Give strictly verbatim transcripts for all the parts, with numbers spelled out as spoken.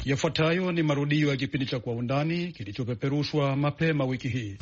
Yafuatayo ni marudio ya kipindi cha Kwa Undani kilichopeperushwa mapema wiki hii.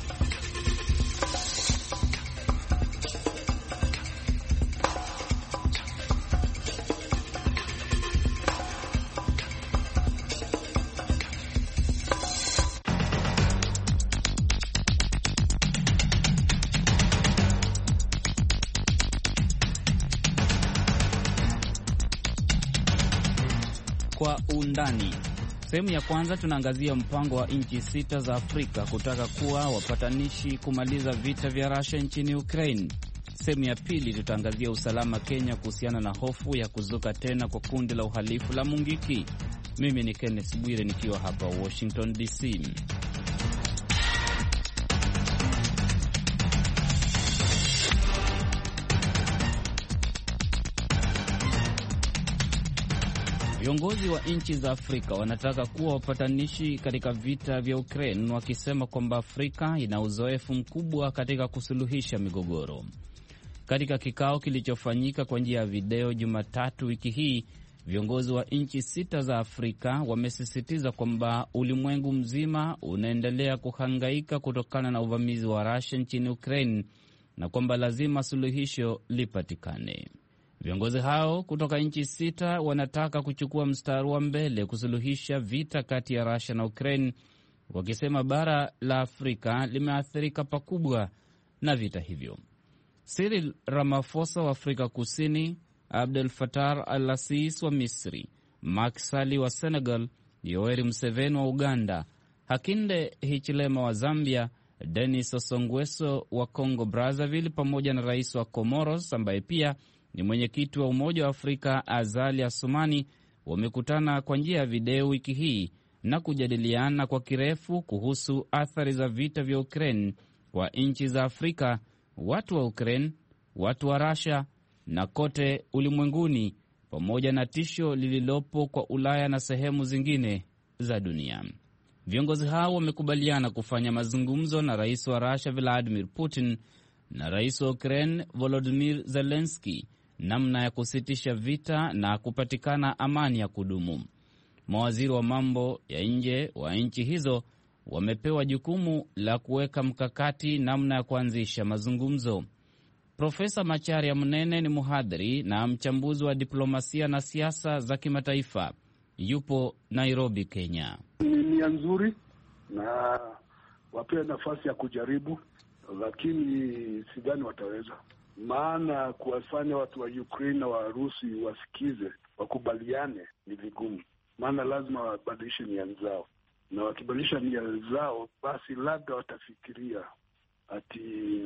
Kwa Undani. Sehemu ya kwanza tunaangazia mpango wa nchi sita za Afrika kutaka kuwa wapatanishi kumaliza vita vya Russia nchini Ukraine. Sehemu ya pili tutaangazia usalama Kenya kuhusiana na hofu ya kuzuka tena kwa kundi la uhalifu la Mungiki. Mimi ni Kenneth Bwire nikiwa hapa Washington D C. Viongozi wa nchi za Afrika wanataka kuwa wapatanishi katika vita vya Ukraine, wakisema kwamba Afrika ina uzoefu mkubwa katika kusuluhisha migogoro. Katika kikao kilichofanyika kwa njia ya video Jumatatu wiki hii, viongozi wa nchi sita za Afrika wamesisitiza kwamba ulimwengu mzima unaendelea kuhangaika kutokana na uvamizi wa Russia nchini Ukraine na kwamba lazima suluhisho lipatikane. Viongozi hao kutoka nchi sita wanataka kuchukua mstari wa mbele kusuluhisha vita kati ya Russia na Ukraine, wakisema bara la Afrika limeathirika pakubwa na vita hivyo. Cyril Ramaphosa wa Afrika Kusini, Abdel Fattah al-Sisi wa Misri, Macky Sall wa Senegal, Yoweri Museveni wa Uganda, Hakainde Hichilema wa Zambia, Denis Sassou Nguesso wa Congo Brazzaville pamoja na rais wa Comoros ambaye pia ni mwenyekiti wa Umoja wa Afrika Azali Assoumani wamekutana kwa njia ya video wiki hii na kujadiliana kwa kirefu kuhusu athari za vita vya Ukraine kwa nchi za Afrika, watu wa Ukraine, watu wa Russia na kote ulimwenguni, pamoja na tisho lililopo kwa Ulaya na sehemu zingine za dunia. Viongozi hao wamekubaliana kufanya mazungumzo na rais wa Russia Vladimir Putin na rais wa Ukraine Volodymyr Zelensky namna ya kusitisha vita na kupatikana amani ya kudumu. Mawaziri wa mambo ya nje wa nchi hizo wamepewa jukumu la kuweka mkakati namna ya kuanzisha mazungumzo. Profesa Macharia Munene ni mhadhiri na mchambuzi wa diplomasia na siasa za kimataifa. Yupo Nairobi, Kenya. Ni nia nzuri na wapewe nafasi ya kujaribu, lakini sidhani wataweza. Maana kuwafanya watu wa Ukraine na Warusi wasikize, wakubaliane ni vigumu. Maana lazima wabadilishe nia zao. Na wakibadilisha nia zao, basi labda watafikiria ati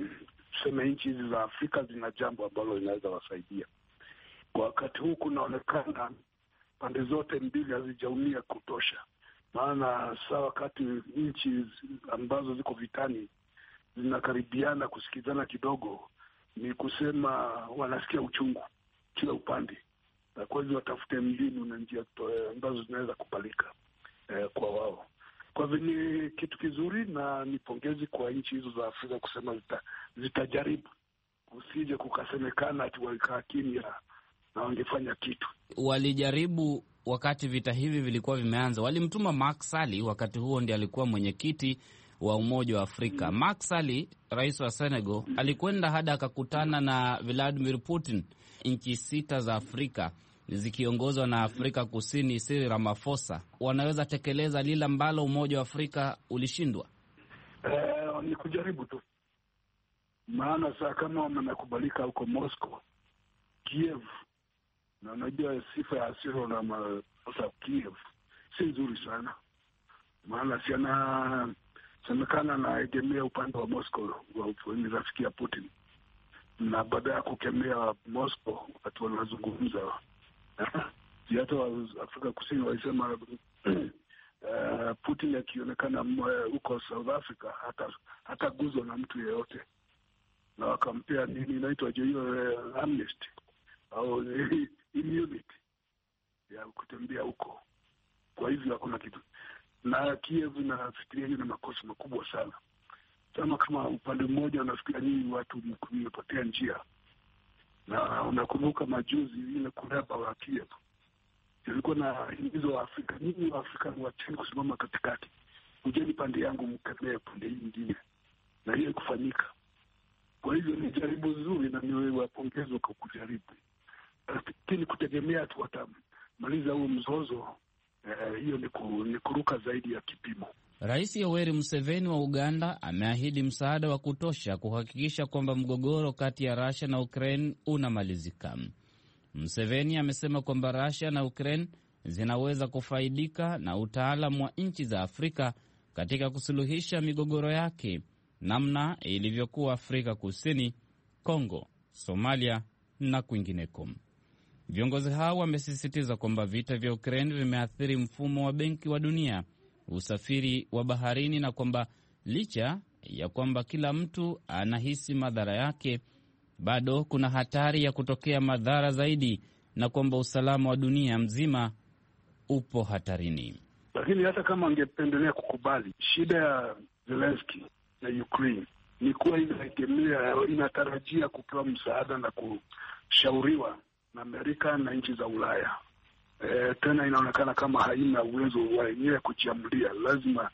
tuseme nchi hizi za Afrika zina jambo ambalo linaweza wasaidia. Kwa wakati huu kunaonekana pande zote mbili hazijaumia kutosha. Maana saa wakati nchi ambazo ziko vitani zinakaribiana kusikizana kidogo, ni kusema wanasikia uchungu kila upande, na kwa hivyo watafute mbinu na njia ambazo zinaweza kupalika eh, kwa wao. Kwa hivyo ni kitu kizuri na ni pongezi kwa nchi hizo za Afrika kusema zita, zitajaribu. Usije kukasemekana ati walikaa kimya na wangefanya kitu. Walijaribu wakati vita hivi vilikuwa vimeanza. Walimtuma Macky Sall, wakati huo ndiye alikuwa mwenyekiti wa Umoja wa Afrika. Mm. Macky Sall, rais wa Senegal, alikwenda hadi akakutana na Vladimir Putin. Nchi sita za Afrika zikiongozwa na Afrika Kusini, Cyril Ramaphosa, wanaweza tekeleza lile ambalo Umoja wa Afrika ulishindwa? Eh, ni kujaribu tu. Maana saa kama wamekubalika huko Moscow, Kiev, na unajua sifa ya Cyril Ramaphosa Kiev si nzuri sana. Maana siana semekana na egemea upande wa Moscow wa ni rafiki ya Putin. Na baada ya kukemea Moscow watu wanazungumza. Hata wa Afrika Kusini walisema uh, Putin akionekana huko South Africa hata hata guzwa na mtu yeyote. Na wakampea nini inaitwa hiyo uh, amnesty au immunity ya kutembea huko. Kwa hivyo hakuna kitu. Na Kiev nafikiria hiyo na makosa makubwa sana. Kama kama upande mmoja unafikiria nyinyi watu mmepotea njia. Na unakumbuka majuzi ile kuraba wa Kiev. ilikuwa na himizo wa Afrika, nyinyi wa Afrika wacheni kusimama katikati, ujeni pande yangu mkemee pande nyingine, na hiyo kufanyika. Kwa hivyo ni jaribu zuri na ni wapongezwa kwa kujaribu, lakini kutegemea tu watamaliza huo mzozo, hiyo eh, ni, ni kuruka zaidi ya kipimo. Rais Yoweri Museveni wa Uganda ameahidi msaada wa kutosha kuhakikisha kwamba mgogoro kati ya Russia na Ukraine unamalizika. Museveni amesema kwamba Russia na Ukraine zinaweza kufaidika na utaalamu wa nchi za Afrika katika kusuluhisha migogoro yake, namna ilivyokuwa Afrika Kusini, Kongo, Somalia na kwingineko. Viongozi hao wamesisitiza kwamba vita vya Ukraine vimeathiri mfumo wa benki wa dunia, usafiri wa baharini, na kwamba licha ya kwamba kila mtu anahisi madhara yake, bado kuna hatari ya kutokea madhara zaidi, na kwamba usalama wa dunia mzima upo hatarini. Lakini hata kama angependelea kukubali, shida ya Zelensky na Ukraine ni kuwa inaegemea, inatarajia kupewa msaada na kushauriwa na Amerika na nchi za Ulaya. E, tena inaonekana kama haina uwezo wa yenyewe kujiamulia. Lazima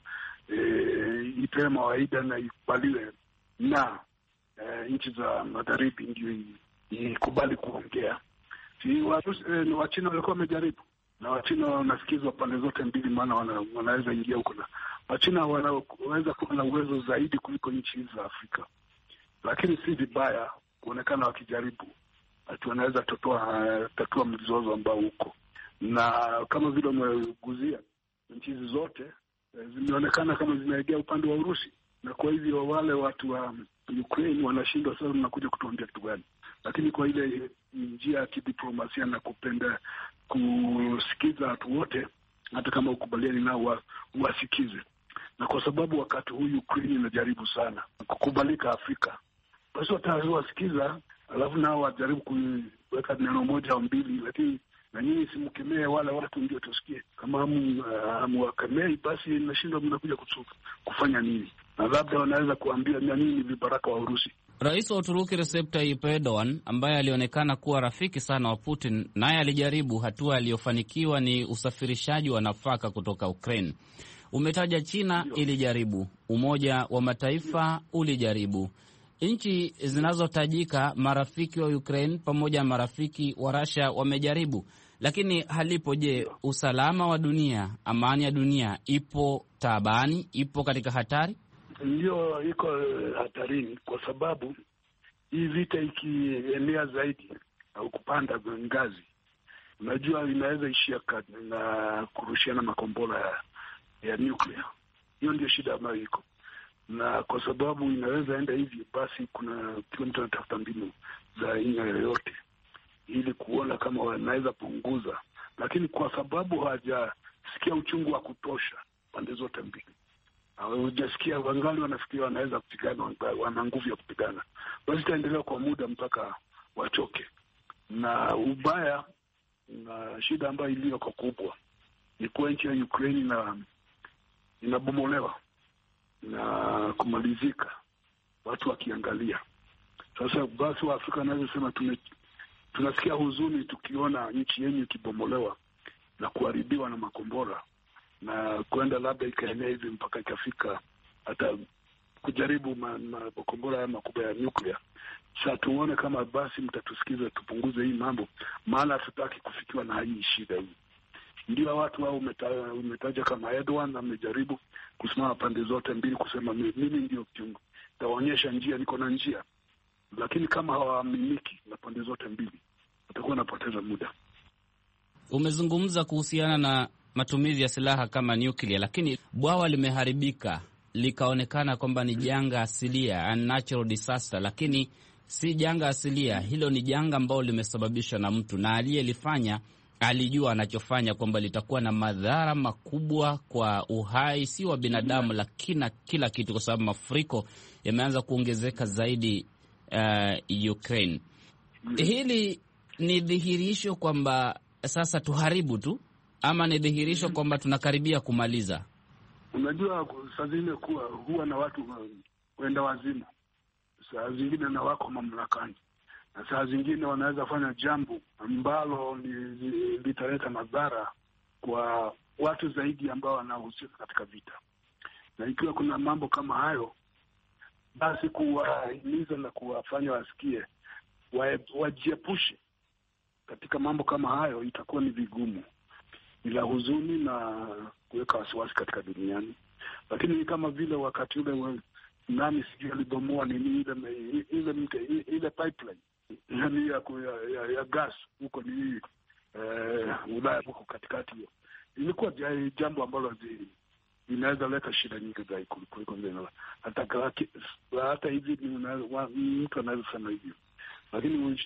e, ipewe mawaida na ikubaliwe na e, nchi za magharibi ndio ikubali kuongea. Si watu e, Wachina walikuwa wamejaribu, na Wachina wanasikizwa pande zote mbili, maana wana, wanaweza ingia huko, na Wachina wanaweza kuwa na uwezo zaidi kuliko nchi hizi za Afrika. Lakini si vibaya kuonekana wakijaribu ati wanaweza tatua tatua mzozo ambao uko, na kama vile umeguzia, nchi hizi zote zimeonekana kama zinaegea upande wa Urusi, na kwa hivyo wale watu wa Ukraine wanashindwa sasa, tunakuja kutuambia kitu gani? Lakini kwa ile njia ya kidiplomasia na kupenda kusikiza watu wote, hata kama ukubaliani nao wa, wasikize. Na kwa sababu wakati huu Ukraine inajaribu sana kukubalika Afrika, basi watawasikiza, alafu nao wajaribu kuweka neno moja au mbili, lakini na nyinyi simkemee wale watu ndio tusikie. Kama hamwakemei, basi inashindwa mnakuja kufanya nini? Na labda wanaweza kuambia na nini vibaraka wa Urusi. Rais wa Uturuki Recep Tayyip Erdogan, ambaye alionekana kuwa rafiki sana wa Putin, naye alijaribu. Hatua aliyofanikiwa ni usafirishaji wa nafaka kutoka Ukraine. Umetaja China ilijaribu, Umoja wa Mataifa ulijaribu. Nchi zinazotajika marafiki wa Ukraine pamoja na marafiki wa Russia wamejaribu, lakini halipo. Je, usalama wa dunia, amani ya dunia ipo taabani, ipo katika hatari? Ndio, iko hatarini, kwa sababu hii vita ikienea zaidi au kupanda ngazi, unajua inaweza ishia na kurushiana makombora ya, ya nuclear. Hiyo ndio shida ambayo iko, na kwa sababu inaweza enda hivi, basi kuna kila mtu anatafuta mbinu za aina yoyote ili kuona kama wanaweza punguza, lakini kwa sababu hawajasikia uchungu wa kutosha pande zote mbili, hawajasikia, wangali wanafikiria wanaweza kupigana, wana nguvu ya kupigana, basi itaendelea kwa muda mpaka wachoke. Na ubaya na shida ambayo iliyo kwa kubwa ni kuwa nchi ya Ukraine na inabomolewa na kumalizika, watu wakiangalia. Sasa basi wa Afrika wanaweza sema tume, tunasikia huzuni tukiona nchi yenyu ikibomolewa na kuharibiwa na makombora, na kwenda labda ikaenea hivi mpaka ikafika hata kujaribu makombora ya makubwa ya nuclear. Sasa tuone kama basi mtatusikiza tupunguze hii mambo, maana hatutaki kufikiwa na hii shida hii. Ndio watu wao umetaja, umetaja kama Erdogan amejaribu kusimama pande zote mbili kusema mimi ndio kiungo, taonyesha njia, niko na njia, lakini kama hawaaminiki na pande zote mbili watakuwa wanapoteza muda. Umezungumza kuhusiana na matumizi ya silaha kama nuclear, lakini bwawa limeharibika likaonekana kwamba ni janga asilia, unnatural disaster, lakini si janga asilia. Hilo ni janga ambalo limesababishwa na mtu, na aliyelifanya alijua anachofanya, kwamba litakuwa na madhara makubwa kwa uhai si wa binadamu, lakini kila kitu, kwa sababu mafuriko yameanza kuongezeka zaidi uh, Ukraine. Hili ni dhihirisho kwamba sasa tuharibu tu, ama ni dhihirisho kwamba tunakaribia kumaliza? Unajua, saa zingine kuwa huwa na watu wenda wazimu, saa zingine na wako mamlakani, na saa zingine wanaweza fanya jambo ambalo litaleta madhara kwa watu zaidi ambao wanahusika katika vita. Na ikiwa kuna mambo kama hayo, basi kuwahimiza na kuwafanya wasikie wajiepushe katika mambo kama hayo itakuwa ni vigumu, ila huzuni na kuweka wasiwasi katika duniani. Lakini kama vile wakati ule nani sijui alibomoa nini ile ile ile, ile pipeline yani ya, ya, ya gas huko ni eh, Ulaya huko katikati hiyo, ilikuwa jambo ambalo inaweza leta shida nyingi zaidi kuliko ndio hata hata hivi mtu anaweza sema hivyo. Lakini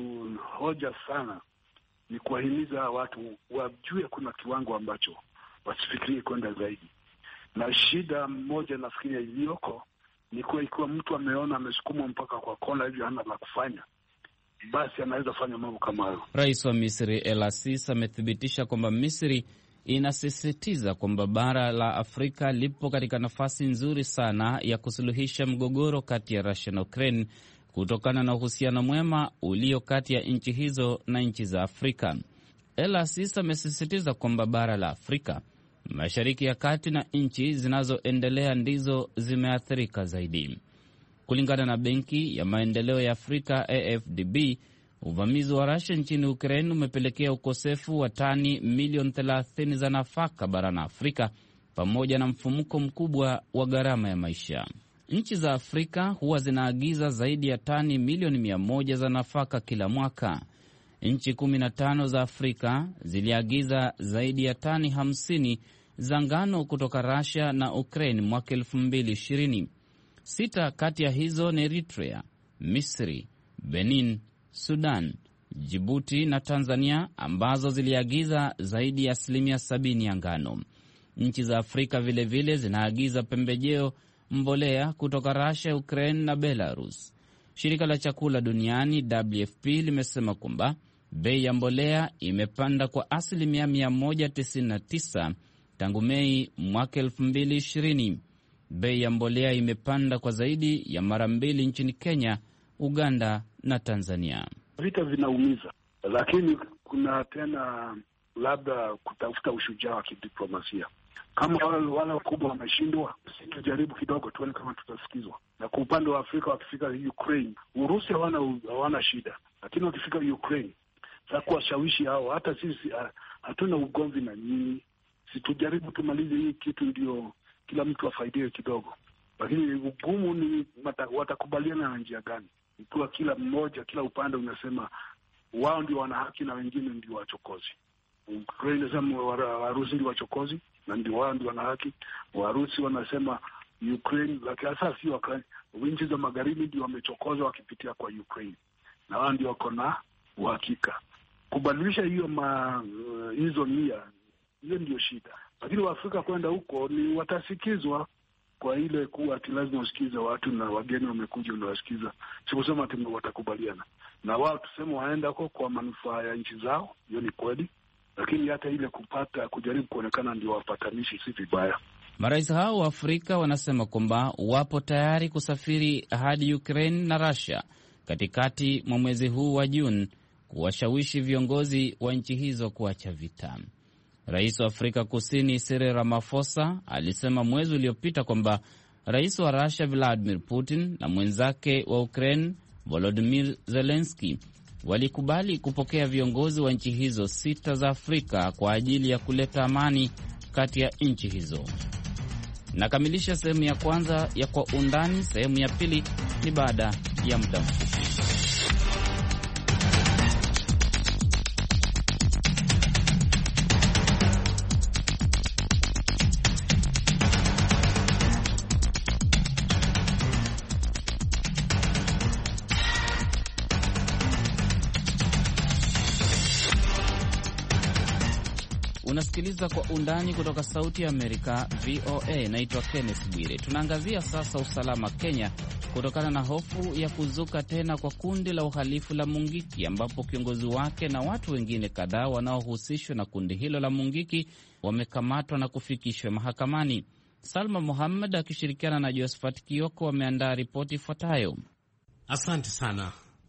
hoja sana ni kuwahimiza watu wajue kuna kiwango ambacho wasifikirie kwenda zaidi. Na shida moja nafikiria iliyoko ni kuwa ikiwa mtu ameona amesukumwa mpaka kwa kona hivyo hana la kufanya, basi anaweza fanya mambo kama hayo. Rais wa Misri El Sisi amethibitisha kwamba Misri inasisitiza kwamba bara la Afrika lipo katika nafasi nzuri sana ya kusuluhisha mgogoro kati ya Russia na Ukraine kutokana na uhusiano mwema ulio kati ya nchi hizo na nchi za Afrika. El Sisi amesisitiza kwamba bara la Afrika, Mashariki ya Kati na nchi zinazoendelea ndizo zimeathirika zaidi. Kulingana na Benki ya Maendeleo ya Afrika A F D B, uvamizi wa Russia nchini Ukraine umepelekea ukosefu wa tani milioni thelathini za nafaka barani Afrika pamoja na mfumuko mkubwa wa gharama ya maisha. Nchi za Afrika huwa zinaagiza zaidi ya tani milioni mia moja za nafaka kila mwaka. Nchi kumi na tano za Afrika ziliagiza zaidi ya tani hamsini za ngano kutoka Russia na Ukraine mwaka elfu mbili ishirini. Sita kati ya hizo ni Eritrea, Misri, Benin, Sudan, Djibouti na Tanzania ambazo ziliagiza zaidi ya asilimia sabini ya ngano. Nchi za Afrika vilevile vile zinaagiza pembejeo, mbolea kutoka Russia, Ukraine na Belarus. Shirika la chakula duniani W F P limesema kwamba bei ya mbolea imepanda kwa asilimia mia moja tisini na tisa tangu Mei mwaka elfu mbili ishirini. Bei ya mbolea imepanda kwa zaidi ya mara mbili nchini Kenya, Uganda na Tanzania. Vita vinaumiza, lakini kuna tena labda kutafuta ushujaa wa kidiplomasia. Kama wale wale wakubwa wameshindwa, sisi tujaribu kidogo tuone kama tutasikizwa. Na kwa upande wa Afrika wakifika Ukraine, Urusi hawana hawana shida, lakini wakifika Ukraine sasa kuwashawishi hao, hata sisi hatuna ugomvi na nyinyi, si tujaribu tumalize hii kitu ndio kila mtu afaidie kidogo. Lakini ugumu ni mata, watakubaliana na njia gani? Ikiwa kila mmoja, kila upande unasema wao ndio wana haki na wengine ndio wachokozi. Ukraine nasema Warusi ndio wachokozi na ndio wao ndio wana haki. Warusi wanasema Ukraine, lakini sasa si wakati nchi za magharibi ndio wamechokoza wakipitia kwa Ukraine. Na wao ndio wako na uhakika. Kubadilisha hiyo ma hizo nia, hiyo ndio shida. Lakini Waafrika kwenda huko ni watasikizwa kwa ile kuwa ati lazima usikize watu na wageni wamekuja unawasikiza. Sikusema ati watakubaliana. Na wao tuseme waenda huko kwa manufaa ya nchi zao, hiyo ni kweli. Lakini hata ile kupata kujaribu kuonekana ndio wapatanishi si vibaya. Marais hao wa Afrika wanasema kwamba wapo tayari kusafiri hadi Ukraine na Russia katikati mwa mwezi huu wa Juni kuwashawishi viongozi wa nchi hizo kuacha vita. Rais wa Afrika Kusini Cyril Ramaphosa alisema mwezi uliopita kwamba rais wa Russia Vladimir Putin na mwenzake wa Ukraine Volodymyr Zelensky walikubali kupokea viongozi wa nchi hizo sita za Afrika kwa ajili ya kuleta amani kati ya nchi hizo. Nakamilisha sehemu ya kwanza ya Kwa Undani. Sehemu ya pili ni baada ya muda mfupi. Unasikiliza Kwa Undani kutoka Sauti ya Amerika, V O A. Naitwa Kenneth Bwire. Tunaangazia sasa usalama Kenya kutokana na hofu ya kuzuka tena kwa kundi la uhalifu la Mungiki, ambapo kiongozi wake na watu wengine kadhaa wanaohusishwa na kundi hilo la Mungiki wamekamatwa na kufikishwa mahakamani. Salma Muhammad akishirikiana na Josephat Kioko wameandaa ripoti ifuatayo. Asante sana.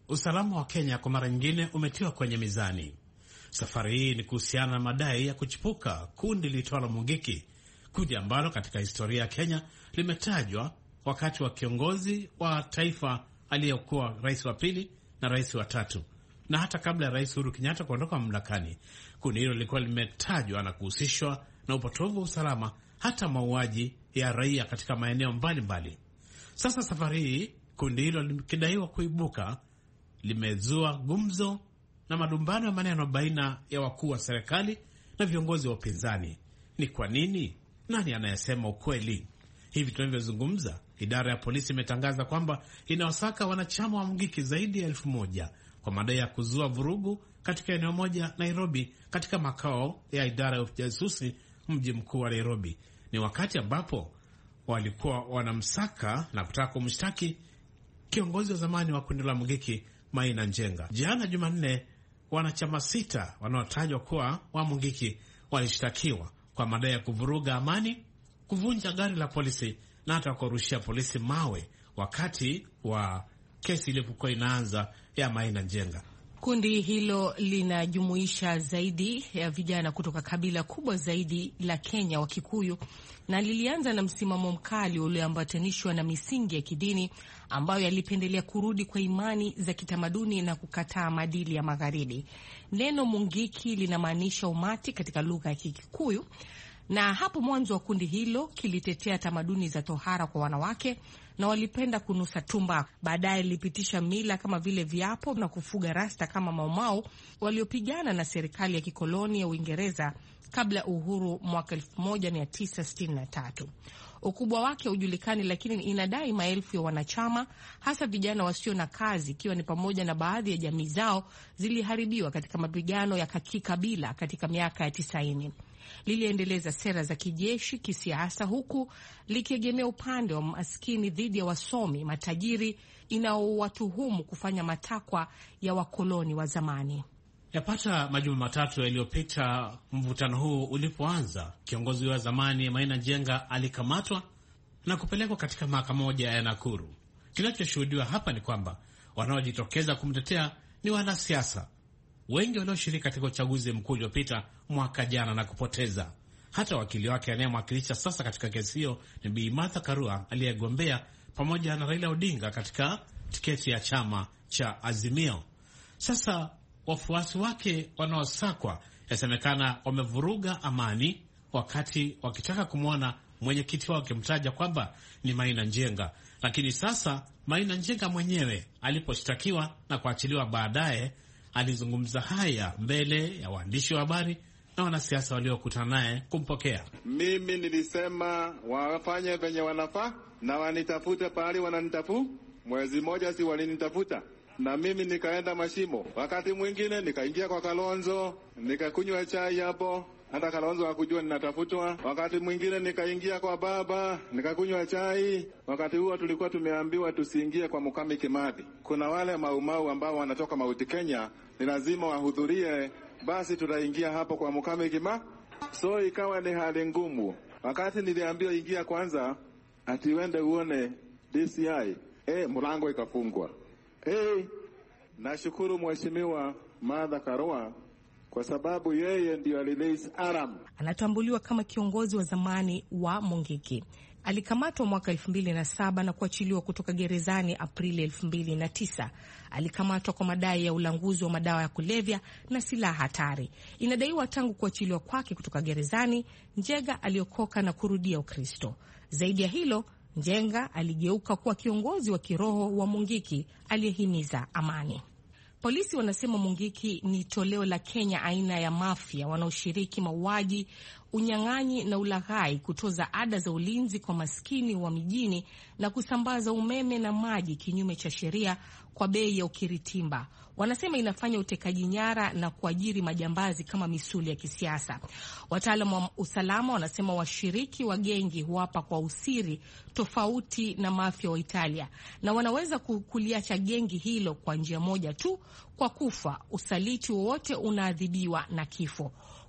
Usalama wa Kenya kwa mara nyingine umetiwa kwenye mizani. Safari hii ni kuhusiana na madai ya kuchipuka kundi liitwalo Mungiki, kundi ambalo katika historia ya Kenya limetajwa wakati wa kiongozi wa taifa aliyekuwa rais wa pili na rais wa tatu, na hata kabla ya Rais Uhuru Kenyatta kuondoka mamlakani. Kundi hilo lilikuwa limetajwa na kuhusishwa na upotovu wa usalama, hata mauaji ya raia katika maeneo mbalimbali. Sasa safari hii kundi hilo likidaiwa kuibuka, limezua gumzo na malumbano ya maneno baina ya wakuu wa serikali na viongozi wa upinzani. Ni kwa nini? Nani anayesema ukweli? Hivi tunavyozungumza, idara ya polisi imetangaza kwamba inawasaka wanachama wa Mungiki zaidi ya elfu moja kwa madai ya kuzua vurugu katika eneo moja Nairobi, katika makao ya idara ya ujasusi mji mkuu wa Nairobi. Ni wakati ambapo walikuwa wanamsaka na kutaka kumshtaki kiongozi wa zamani wa kundi la Mungiki, Maina Njenga. Jana Jumanne, wanachama sita wanaotajwa kuwa wa Mungiki walishtakiwa kwa madai ya kuvuruga amani, kuvunja gari la polisi na hata kurushia polisi mawe wakati wa kesi ilipokuwa inaanza ya Maina Njenga. Kundi hilo linajumuisha zaidi ya vijana kutoka kabila kubwa zaidi la Kenya, wa Kikuyu, na lilianza na msimamo mkali ulioambatanishwa na misingi ya kidini ambayo yalipendelea kurudi kwa imani za kitamaduni na kukataa maadili ya magharibi. Neno Mungiki linamaanisha umati katika lugha ya Kikuyu, na hapo mwanzo wa kundi hilo kilitetea tamaduni za tohara kwa wanawake na walipenda kunusa tumba. Baadaye lilipitisha mila kama vile viapo na kufuga rasta kama Maumau waliopigana na serikali ya kikoloni ya Uingereza kabla ya uhuru mwaka elfu moja mia tisa sitini na tatu. Ukubwa wake hujulikani, lakini inadai maelfu ya wanachama, hasa vijana wasio na kazi, ikiwa ni pamoja na baadhi ya jamii zao ziliharibiwa katika mapigano ya kikabila katika miaka ya tisaini. Liliendeleza sera za kijeshi, kisiasa, huku likiegemea upande wa maskini dhidi ya wasomi matajiri inaowatuhumu kufanya matakwa ya wakoloni wa zamani. Yapata majuma matatu yaliyopita, mvutano huu ulipoanza, kiongozi wa zamani Maina Njenga alikamatwa na kupelekwa katika mahakama moja ya Nakuru. Kinachoshuhudiwa hapa ni kwamba wanaojitokeza kumtetea ni wanasiasa wengi walioshiriki katika uchaguzi mkuu uliopita mwaka jana na kupoteza. Hata wakili wake anayemwakilisha sasa katika kesi hiyo ni Bi Martha Karua, aliyegombea pamoja na Raila Odinga katika tiketi ya chama cha Azimio. Sasa wafuasi wake wanaosakwa yasemekana wamevuruga amani wakati wakitaka kumwona mwenyekiti wao akimtaja kwamba ni Maina Njenga. Lakini sasa Maina Njenga mwenyewe aliposhtakiwa na kuachiliwa baadaye, alizungumza haya mbele ya waandishi wa habari na wanasiasa waliokutana naye kumpokea. Mimi nilisema wafanye venye wanafaa na wanitafute pahali wananitafu. Mwezi moja si walinitafuta na mimi nikaenda Mashimo. Wakati mwingine nikaingia kwa Kalonzo, nikakunywa chai hapo, hata Kalonzo hakujua ninatafutwa. Wakati mwingine nikaingia kwa baba, nikakunywa chai. Wakati huo tulikuwa tumeambiwa tusiingie kwa Mukami Kimathi. Kuna wale maumau ambao wanatoka Mount Kenya, ni lazima wahudhurie, basi tutaingia hapo kwa Mukami Kimathi. So ikawa ni hali ngumu. Wakati niliambiwa ingia kwanza, ati uende uone D C I, eh, mlango ikafungwa. Eh, nashukuru Mheshimiwa Martha Karua kwa sababu yeye ndio alirelease Aram. Anatambuliwa kama kiongozi wa zamani wa Mungiki. Alikamatwa mwaka elfu mbili na saba na kuachiliwa kutoka gerezani Aprili elfu mbili na tisa. Alikamatwa kwa madai ya ulanguzi wa madawa ya kulevya na silaha hatari. Inadaiwa tangu kuachiliwa kwake kutoka gerezani, Njenga aliokoka na kurudia Ukristo. Zaidi ya hilo, Njenga aligeuka kuwa kiongozi wa kiroho wa Mungiki aliyehimiza amani. Polisi wanasema Mungiki ni toleo la Kenya aina ya mafia wanaoshiriki mauaji, unyang'anyi na ulaghai, kutoza ada za ulinzi kwa maskini wa mijini na kusambaza umeme na maji kinyume cha sheria kwa bei ya ukiritimba. Wanasema inafanya utekaji nyara na kuajiri majambazi kama misuli ya kisiasa. Wataalamu wa usalama wanasema washiriki wa gengi huapa kwa usiri tofauti na mafia wa Italia, na wanaweza kuliacha gengi hilo kwa njia moja tu, kwa kufa. Usaliti wowote unaadhibiwa na kifo.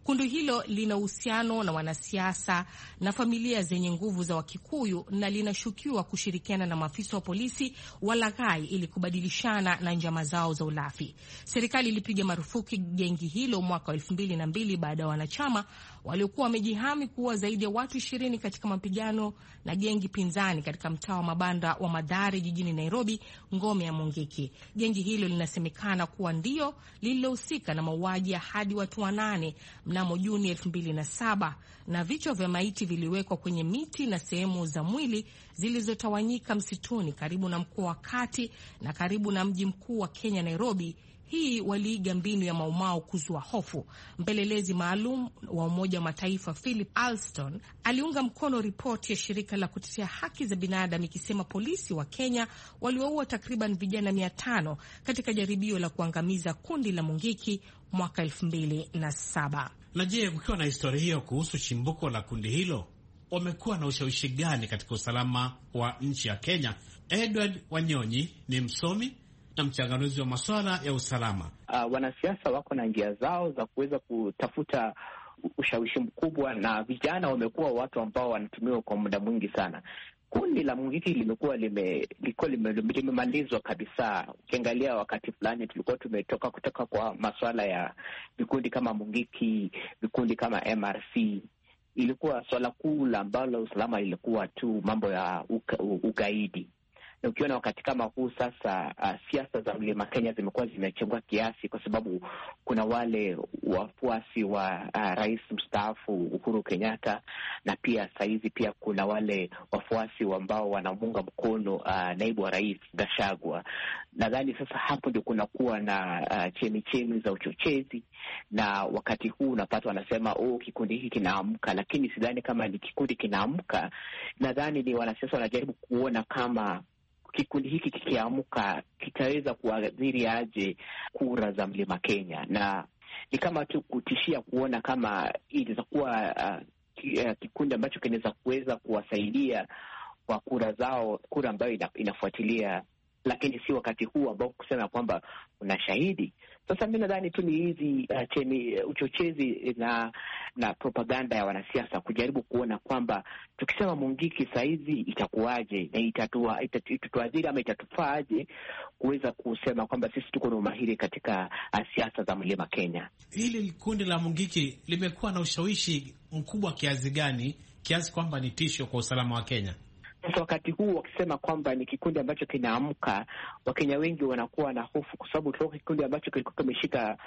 Kundi hilo lina uhusiano na wanasiasa na familia zenye nguvu za Wakikuyu na linashukiwa kushirikiana na maafisa wa polisi walaghai ili kubadilishana na njama zao za ulafi. Serikali ilipiga marufuku gengi hilo mwaka wa elfu mbili na mbili baada ya wanachama waliokuwa wamejihami kuwa zaidi ya watu ishirini katika mapigano na gengi pinzani katika mtaa wa mabanda wa Mathare jijini Nairobi, ngome ya Mungiki. Gengi hilo linasemekana kuwa ndio lililohusika na mauaji ya hadi watu wanane mnamo Juni elfu mbili na saba, na vichwa vya maiti viliwekwa kwenye miti na sehemu za mwili zilizotawanyika msituni karibu na mkoa wa Kati na karibu na mji mkuu wa Kenya, Nairobi. Hii waliiga mbinu ya Maumau kuzua hofu. Mpelelezi maalum wa Umoja wa Mataifa Philip Alston aliunga mkono ripoti ya shirika la kutetea haki za binadamu ikisema polisi wa Kenya waliwaua takriban vijana mia tano katika jaribio la kuangamiza kundi la Mungiki mwaka elfu mbili na saba. Na je, kukiwa na historia hiyo kuhusu chimbuko la kundi hilo, wamekuwa na ushawishi gani katika usalama wa nchi ya Kenya? Edward Wanyonyi ni msomi na mchanganuzi wa masuala ya usalama. Uh, wanasiasa wako na njia zao za kuweza kutafuta ushawishi mkubwa, na vijana wamekuwa watu ambao wanatumiwa kwa muda mwingi sana. Kundi la Mungiki limekuwa lime, liko limemalizwa kabisa. Ukiangalia wakati fulani tulikuwa tumetoka kutoka kwa masuala ya vikundi kama Mungiki, vikundi kama M R C. Ilikuwa swala kuu ambalo usalama ilikuwa tu mambo ya uka, ugaidi. Na ukiona wakati kama huu sasa, uh, siasa za Mlima Kenya zimekuwa zimechengwa kiasi, kwa sababu kuna wale wafuasi wa uh, rais mstaafu Uhuru Kenyatta, na pia saizi pia kuna wale wafuasi ambao wanamunga mkono uh, naibu wa rais Gachagua. Nadhani sasa hapo ndio kunakuwa na uh, chemi chemi za uchochezi, na wakati huu unapata wanasema oh, kikundi hiki kinaamka, lakini sidhani kama ni kikundi kinaamka. Nadhani ni wanasiasa wanajaribu kuona kama kikundi hiki kikiamka kitaweza kuadhiri aje kura za Mlima Kenya, na ni kama tu kutishia kuona kama itakuwa uh, kikundi ambacho kinaweza kuweza kuwasaidia kwa kura zao, kura ambayo ina, inafuatilia, lakini si wakati huu ambao kusema kwamba una shahidi. Sasa mimi nadhani tu ni hizi uh, cheni uh, uchochezi na na propaganda ya wanasiasa kujaribu kuona kwamba tukisema Mungiki saizi itakuwaje na itatua itatuadhiri ama itatufaaje kuweza kusema kwamba sisi tuko na umahiri katika uh, siasa za Mlima Kenya. Hili kundi la Mungiki limekuwa na ushawishi mkubwa kiasi gani, kiasi kwamba ni tisho kwa usalama wa Kenya? Sasa wakati huu wakisema kwamba ni kikundi ambacho kinaamka, Wakenya wengi wanakuwa na hofu, kwa sababu kutoka kikundi ambacho kilikuwa kimeshika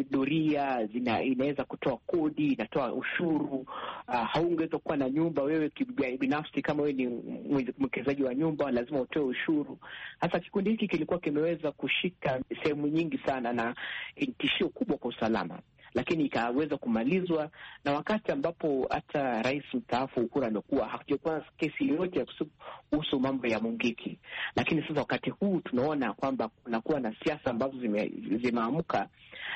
doria, zina inaweza kutoa kodi, inatoa ushuru, uh, haungeweza kuwa na nyumba wewe binafsi. Kama wewe ni mwekezaji wa nyumba, lazima utoe ushuru. Hasa kikundi hiki kilikuwa kimeweza kushika sehemu nyingi sana, na tishio kubwa kwa usalama, lakini ikaweza kumalizwa. Na wakati ambapo hata rais mstaafu Uhuru amekuwa hakujakuwa kesi yoyote kuhusu mambo ya Mungiki, lakini sasa wakati huu tunaona kwamba kunakuwa na siasa ambazo zime, zimeamka,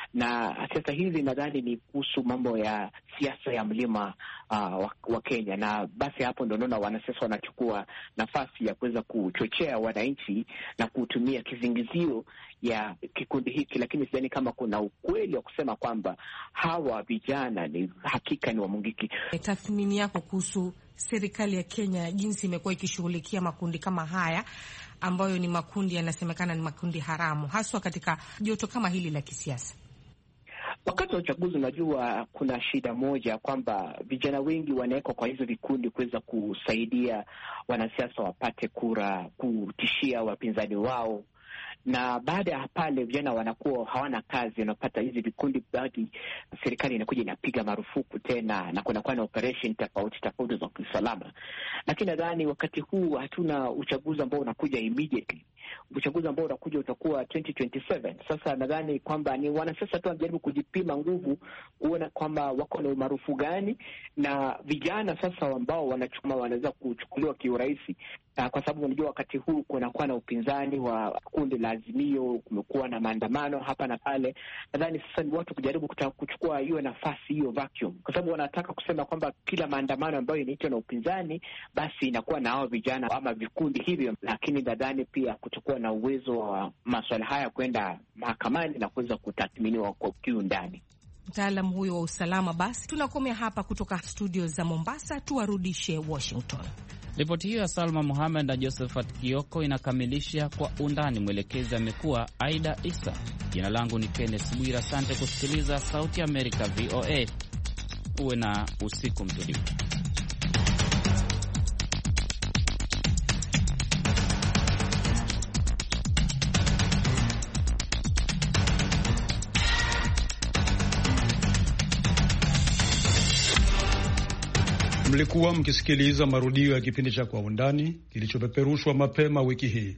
na siasa hizi nadhani ni kuhusu mambo ya siasa ya mlima uh, wa, wa Kenya. Na basi hapo ndio naona wanasiasa wanachukua nafasi ya kuweza kuchochea wananchi na kutumia kizingizio ya kikundi hiki, lakini sidhani kama kuna ukweli wa kusema kwamba hawa vijana ni hakika ni wa Mungiki. Tathmini yako kuhusu serikali ya Kenya jinsi imekuwa ikishughulikia makundi kama haya ambayo ni makundi yanasemekana ni makundi haramu, haswa katika joto kama hili la kisiasa? Wakati wa uchaguzi, unajua kuna shida moja kwamba vijana wengi wanawekwa kwa hizo vikundi kuweza kusaidia wanasiasa wapate kura, kutishia wapinzani wao, na baada ya pale vijana wanakuwa hawana kazi, wanapata hizi vikundi, baadhi serikali inakuja inapiga marufuku tena, na kunakuwa na operation tofauti tofauti za usalama. Lakini nadhani wakati huu hatuna uchaguzi ambao unakuja immediately. Uchaguzi ambao unakuja utakuwa twenty twenty-seven. Sasa nadhani kwamba ni wanasiasa tu wanajaribu kujipima nguvu, kuona kwamba wako na umaarufu gani, na vijana sasa ambao wanachukua wanaweza kuchukuliwa kiurahisi. Uh, kwa sababu unajua wakati huu kunakuwa na upinzani wa kundi la Azimio, kumekuwa na maandamano hapa na pale. Nadhani sasa ni watu kujaribu kuchukua hiyo nafasi, hiyo vacuum, kwa sababu wanataka kusema kwamba kila maandamano ambayo inaitwa na upinzani basi inakuwa na hao vijana ama vikundi hivyo. Lakini nadhani pia kuchukua na uwezo wa masuala haya kwenda mahakamani na kuweza kutathminiwa kwa kiundani. mtaalamu huyo wa usalama. Basi tunakomea hapa kutoka studio za Mombasa, tuwarudishe Washington. Ripoti hiyo ya Salma Mohamed na Josephat Kioko inakamilisha Kwa Undani. Mwelekezi amekuwa Aida Isa. Jina langu ni Kenneth Bwira. Asante kusikiliza Sauti ya Amerika V O A. Uwe na usiku mtulivu. Mlikuwa mkisikiliza marudio ya kipindi cha Kwa Undani kilichopeperushwa mapema wiki hii.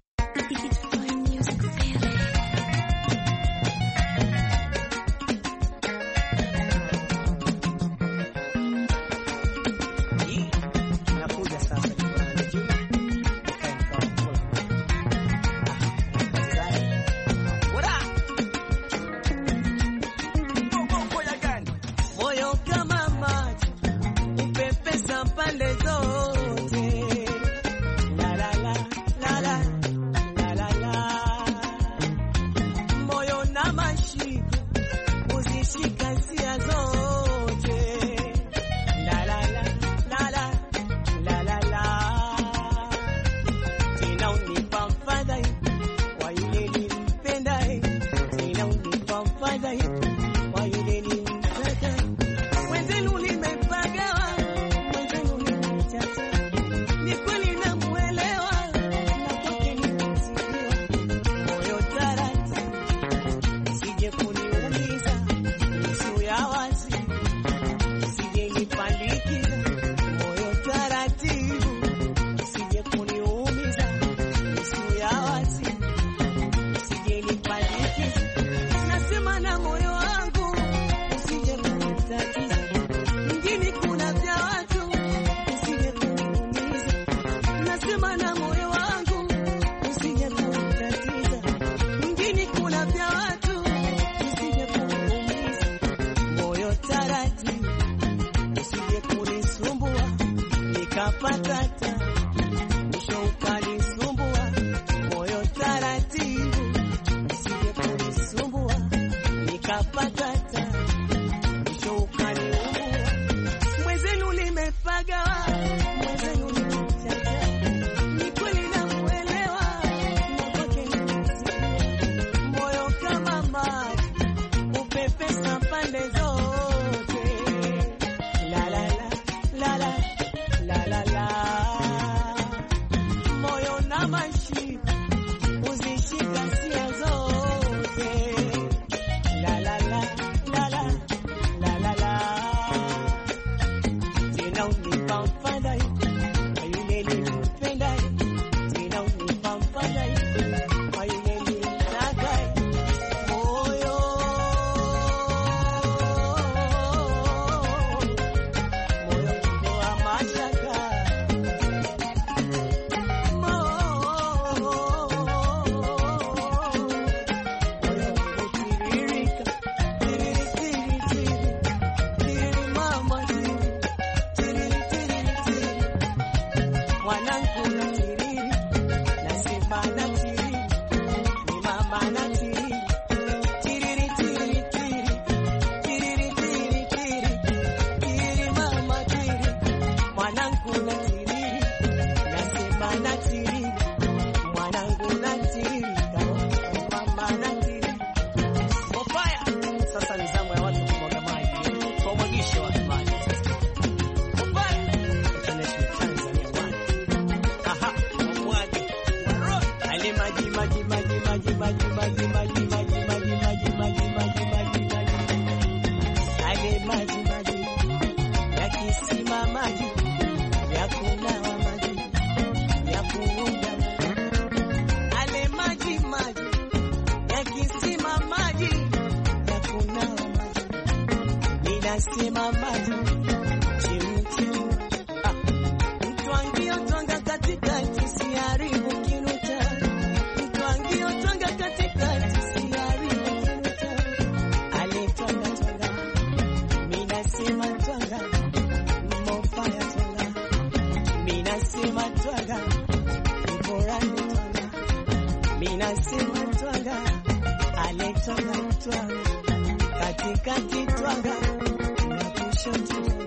Mina sema twanga, ale twanga twanga, katikati twanga na kushoto